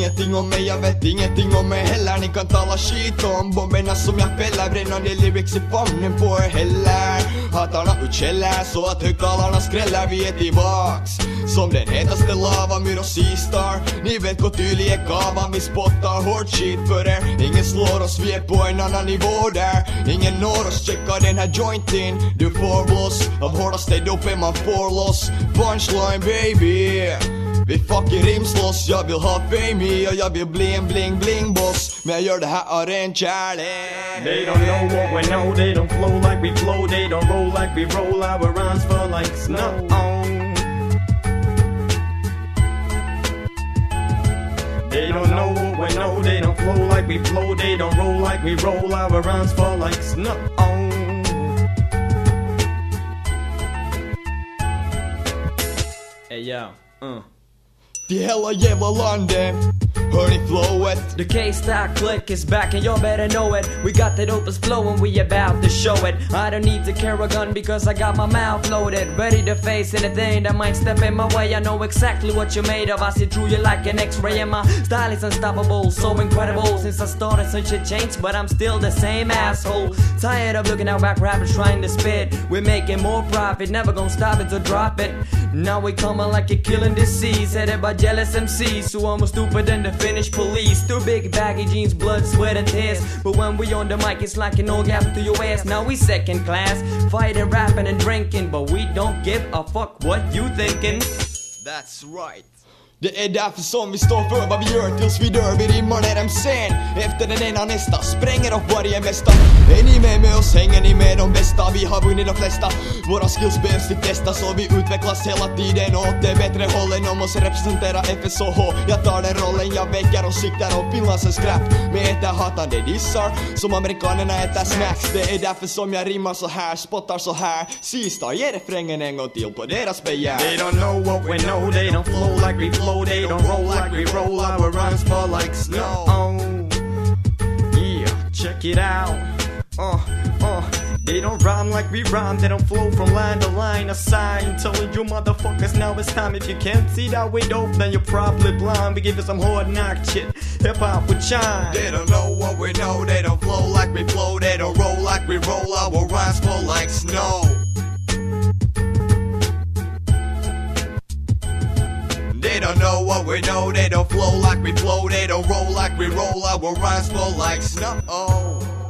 ingenting om mig, jag vet ingenting om mig heller. Ni kan tala skit om bomberna som jag fäller, brännande lyrics i famnen på er heller. Hatarna utkäller så att högtalarna skräller. Vi är tillbaks som den hetaste lava, Myr och Seastar. Ni vet gå tydlig är kavan, vi spottar hårt shit för er. Ingen slår oss, vi är på en annan nivå där. Ingen når oss, checka den här jointin. Du får blås av hårdaste dopen man får loss. Punchline baby, vi fucking rimslåss. Jag vill ha fame i och jag vill bli en bling bling boss. Men jag gör det här av ren kärlek. They don't know what we know, they don't flow like we flow. They don't roll like we roll, our rhymes fall like snow. They don't know what we know, they don't flow like we flow. They don't roll like we roll, our rhymes fall like snow. Hey yo, Till hela jävla landet, hör ni flowet? The K-Star click is back and y'all better know it. We got that opus flow and we about to show it. I don't need to carry a gun because I got my mouth loaded, ready to face anything that might step in my way. I know exactly what you're made of, I see through you like an X-ray. And my style is unstoppable, so incredible. Since I started some shit changed, but I'm still the same asshole. Tired of looking at rap rappers trying to spit. We're making more profit, never gonna stop it, so drop it. Now we coming like a killing disease, headed by jealous MCs who are more stupid than the Finnish police. Too big baggy jeans, blood, sweat and tears. But when we on the mic it's like an orgasm to your ass. Now we second class, fighting, rapping and drinking, but we don't give a fuck what you thinking. That's right. Det är därför som vi står för vad vi gör tills vi dör. Vi rimmar ner en scen efter den ena nästa, spränger upp varje mästa. Är ni med oss, hänger ni med de bästa? Vi har vunnit de flesta, våra skills behövs till testa. Så vi utvecklas hela tiden åt det bättre hållen. Om oss representera FSOH, jag tar den rollen. Jag väcker och siktar och Finlands en skräp. Med äter hatande dissar som amerikanerna äter snacks. Det är därför som jag rimmar så här, spottar så här. Seastar, ge refrängen en gång till på deras begär. They don't know what we know, they don't flow like we flow. They don't roll like we roll, our rhymes fall like snow. Yeah, check it out. They don't rhyme like we rhyme, they don't flow from line to line. A sign telling you motherfuckers now it's time. If you can't see that we dope, then you're probably blind. We give you some hard knock shit, hip-hop with chime. They don't know what we know, they don't flow like we flow. They don't roll like we roll, our rhymes fall like snow. They don't know what we know, they don't flow like we flow. They don't roll like we roll, our rhymes fall like snow.